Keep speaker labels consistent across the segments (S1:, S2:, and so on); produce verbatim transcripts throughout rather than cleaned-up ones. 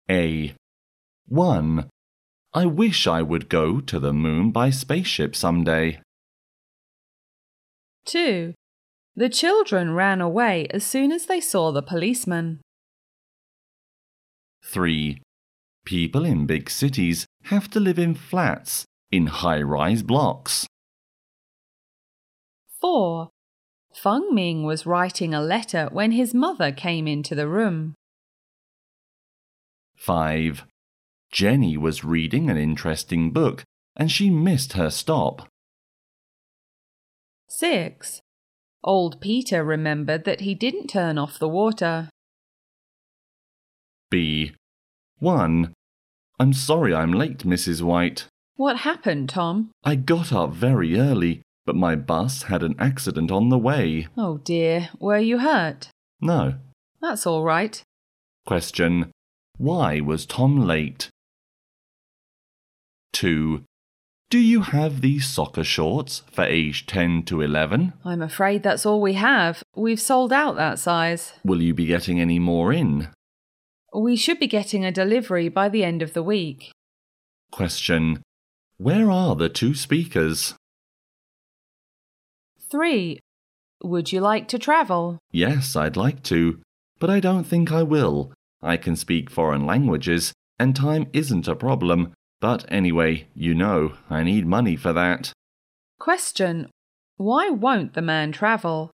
S1: A. one. I wish I would go to the moon by spaceship someday.
S2: two. The children ran away as soon as they saw the policeman.
S1: three. People in big cities have to live in flats, in high-rise blocks.
S2: four. Feng Ming was writing a letter when his mother came into the room.
S1: five. Jenny was reading an interesting book and she missed her stop.
S2: six. Old Peter remembered that he didn't turn off the water.
S1: B. one. I'm sorry I'm late, Missus White.
S2: What happened, Tom?
S1: I got up very early, but my bus had an accident on the way.
S2: Oh dear, were you hurt?
S1: No.
S2: That's all right.
S1: Question. Why was Tom late? two. Do you have these soccer shorts for age ten to eleven?
S2: I'm afraid that's all we have. We've sold out that size.
S1: Will you be getting any more in?
S2: We should be getting a delivery by the end of the week.
S1: Question. Where are the two speakers?
S2: three. Would you like to travel?
S1: Yes, I'd like to, but I don't think I will. I can speak foreign languages, and time isn't a problem. But anyway, you know, I need money for that.
S2: Question. Why won't the man travel?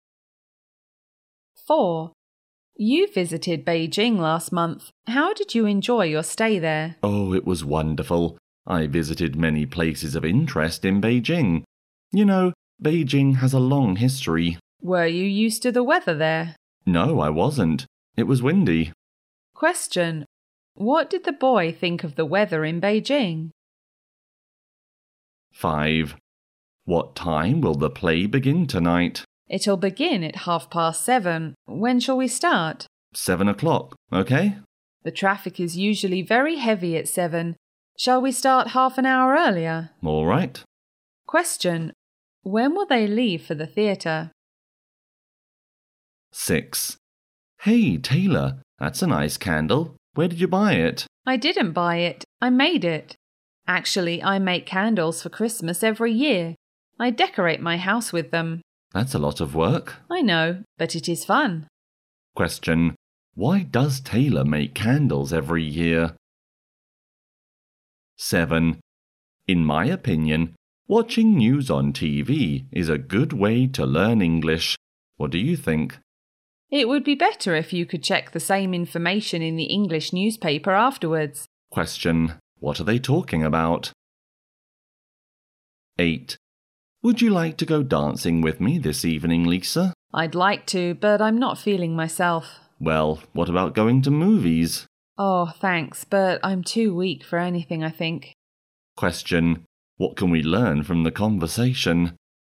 S2: four. You visited Beijing last month. How did you enjoy your stay there?
S1: Oh, it was wonderful. I visited many places of interest in Beijing. You know, Beijing has a long history.
S2: Were you used to the weather there?
S1: No, I wasn't. It was windy.
S2: Question. What did the boy think of the weather in Beijing?
S1: five. What time will the play begin tonight?
S2: It'll begin at half past seven. When shall we start?
S1: Seven o'clock, okay?
S2: The traffic is usually very heavy at seven. Shall we start half an hour earlier?
S1: All right.
S2: Question. When will they leave for the theatre?
S1: six. Hey, Taylor, that's a nice candle. Where did you buy it?
S2: I didn't buy it. I made it. Actually, I make candles for Christmas every year. I decorate my house with them.
S1: That's a lot of work.
S2: I know, but it is fun.
S1: Question. Why does Taylor make candles every year? seven. In my opinion, watching news on T V is a good way to learn English. What do you think?
S2: It would be better if you could check the same information in the English newspaper afterwards.
S1: Question. What are they talking about? eight. Would you like to go dancing with me this evening, Lisa?
S2: I'd like to, but I'm not feeling myself.
S1: Well, what about going to movies?
S2: Oh, thanks, but I'm too weak for anything, I think.
S1: Question. What can we learn from the conversation?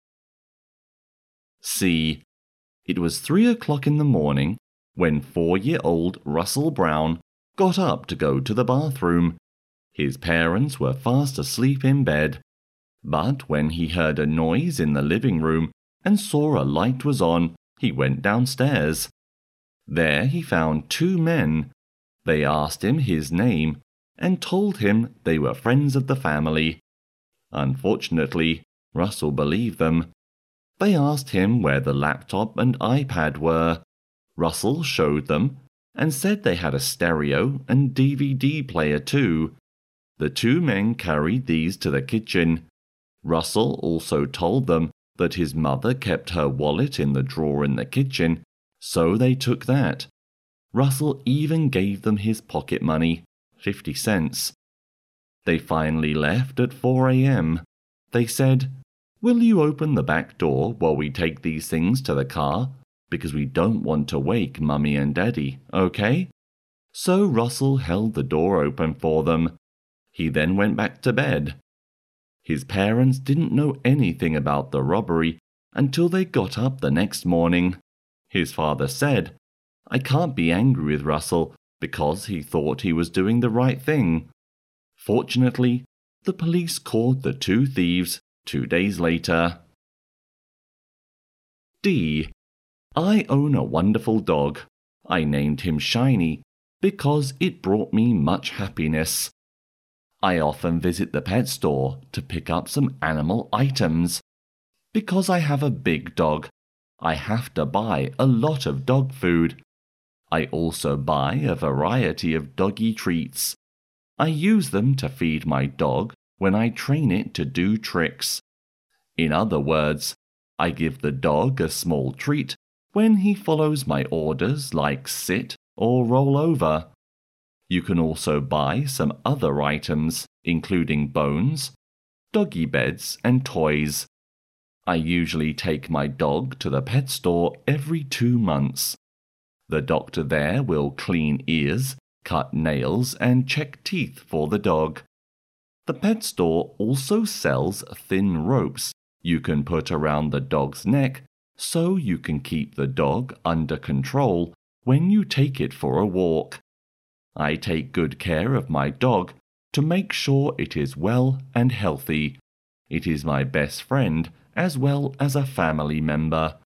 S1: C. It was three o'clock in the morning when four-year-old Russell Brown got up to go to the bathroom. His parents were fast asleep in bed, but when he heard a noise in the living room and saw a light was on, he went downstairs. There he found two men. They asked him his name and told him they were friends of the family. Unfortunately, Russell believed them. They asked him where the laptop and iPad were. Russell showed them and said they had a stereo and D V D player too. The two men carried these to the kitchen. Russell also told them that his mother kept her wallet in the drawer in the kitchen, so they took that. Russell even gave them his pocket money, fifty cents. They finally left at four a.m. They said, "Will you open the back door while we take these things to the car? Because we don't want to wake Mummy and Daddy, okay?" So Russell held the door open for them. He then went back to bed. His parents didn't know anything about the robbery until they got up the next morning. His father said, "I can't be angry with Russell because he thought he was doing the right thing." Fortunately, the police caught the two thieves two days later. D. I own a wonderful dog. I named him Shiny because it brought me much happiness. I often visit the pet store to pick up some animal items. Because I have a big dog, I have to buy a lot of dog food. I also buy a variety of doggy treats. I use them to feed my dog when I train it to do tricks. In other words, I give the dog a small treat when he follows my orders like sit or roll over. You can also buy some other items, including bones, doggy beds, and toys. I usually take my dog to the pet store every two months. The doctor there will clean ears, cut nails, and check teeth for the dog. The pet store also sells thin ropes you can put around the dog's neck so you can keep the dog under control when you take it for a walk. I take good care of my dog to make sure it is well and healthy. It is my best friend as well as a family member.